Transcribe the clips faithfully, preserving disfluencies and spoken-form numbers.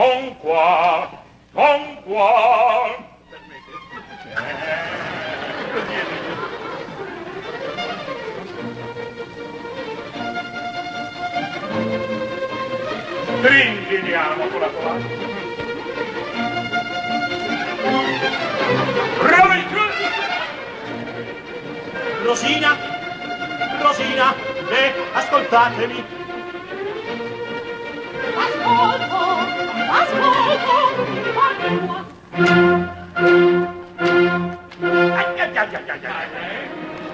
con qua, con qua. Tringiniamo con la colata. Bravo il giusto! Rosina, Rosina, eh, ascoltatemi. Ascolto, ascolto, guarda. Ai, ai, ai, ai, ai, ai.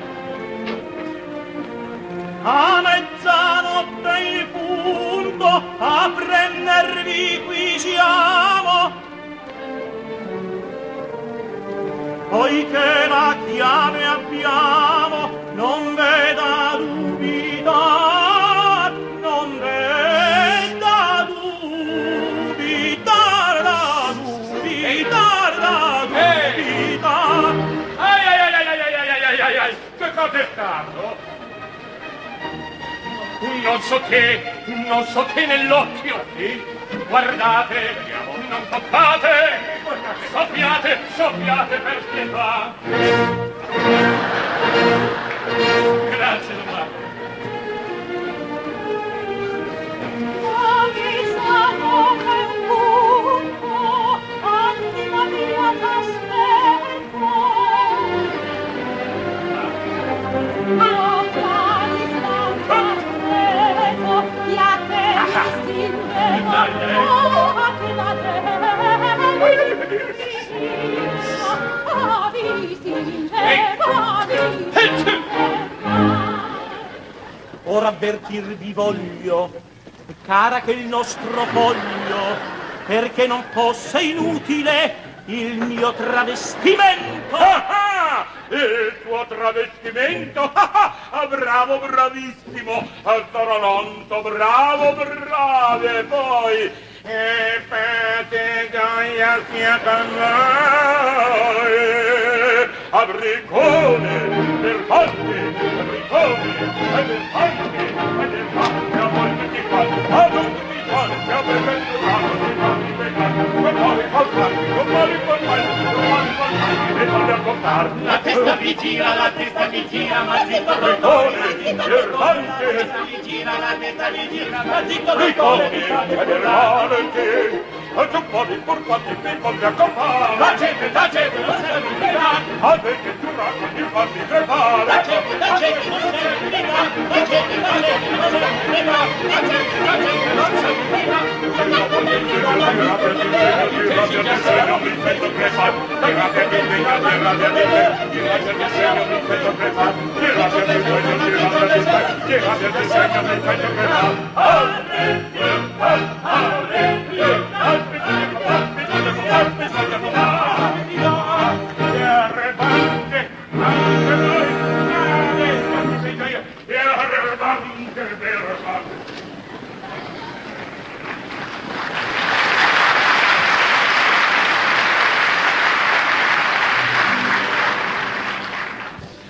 A mezzanotte in punto a prendervi qui siamo, poiché la chiave abbiamo, non veda dubitar, non veda dubitar, da dubitar, da dubitar. Ai, ai, ai, ai, ai, ai, ai, ai, ai, ai. Che cosa è stato? Non so che, non so che nell'occhio. Sì? Guardate, vediamo, non toccate, soffiate, soffiate per pietà. Grazie, domani. Oggi sono per punto, anima mia t'aspetto. Ora avvertirvi voglio, cara, che il nostro foglio, perché non fosse inutile il mio travestimento. Ah, ah, il tuo travestimento? Ah, ah, bravo, bravissimo, Altarononto, bravo, bravo, e poi e pete gaia sia con voi, abricone, per fanti, abricone, e per fanti, e per fanti, a molti ti fanti, a tutti ti fanti, a prefetturano, ti fanti, ti fanti, con mali colpati, con mali colpati, con mali colpati, e non a contarmi. La testa mi gira, la testa mi gira, ma zitto Abricone, dottore, per fanti, la testa mi gira, la testa mi gira, ma zitto Riconi, dottore, mi fate e per guardare. valenti, al tuo po' di porquanti mi voglio accompare. La gente, la gente non se mi dirà, A te che giurato di farmi crepare. la gente, la gente non se mi dirà, la gente, la gente non se mi dirà, la gente, la gente non se mi dirà, la gente, la gente non se mi dirà, Tira,